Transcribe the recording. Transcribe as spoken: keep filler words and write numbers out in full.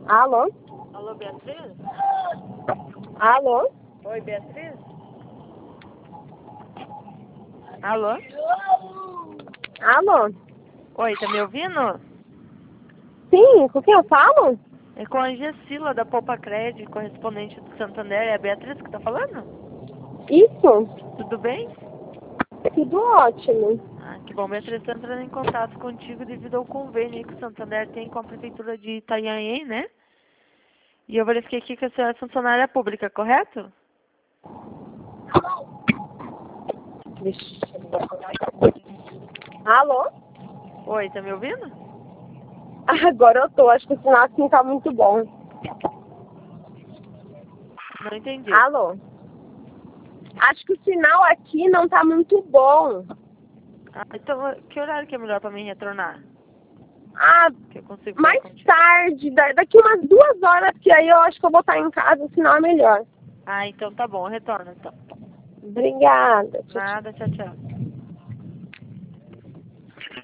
Alô? Alô, Beatriz? Alô? Oi, Beatriz? Alô? Alô? Oi, tá me ouvindo? Sim, com quem eu falo? É com a Gessila da Poupa Cred, correspondente do Santander. É a Beatriz que tá falando? Isso? Tudo bem? Tudo ótimo. Ah, que bom. Beatriz, tô entrando em contato contigo devido ao convênio aí que o Santander tem com a Prefeitura de Itanhaém, né? E eu verifiquei aqui que a senhora é funcionária pública, correto? Vixe. Alô? Oi, tá me ouvindo? Agora eu tô, acho que o sinal aqui não tá muito bom. Não entendi. Alô? Acho que o sinal aqui não tá muito bom. Ah, então, que horário que é melhor pra mim retornar? Ah, Que eu consigo falar mais contigo. tarde, da- daqui umas duas horas, que aí eu acho que eu vou estar em casa, o sinal é melhor. Ah, então tá bom, eu retorno então. Obrigada. Tchau, tchau. Nada, tchau, tchau.